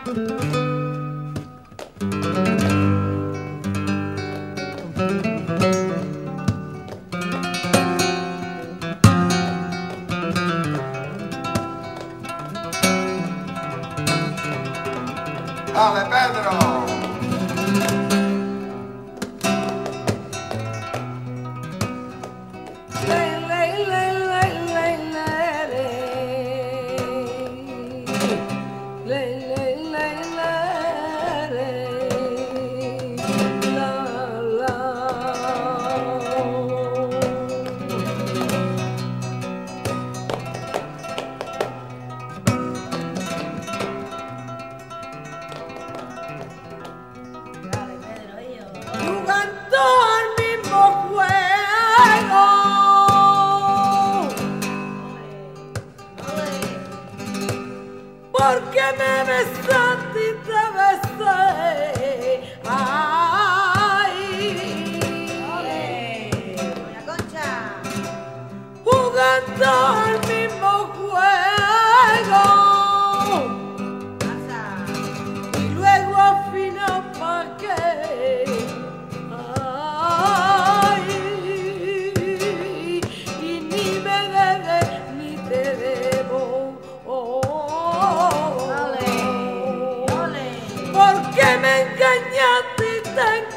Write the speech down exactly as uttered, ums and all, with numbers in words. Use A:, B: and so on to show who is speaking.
A: Dale, Pedro.
B: Porque me besaste y te besé. Ay,
C: ¡Ole! ¡Buena Concha!
B: jugando al mismo juego.
C: ¡Pasa!
B: Y luego al final pa' qué. Ay, y ni me debes ni te debo.
C: ¡Ole! ¡Ole!
B: Porque me engañaste y te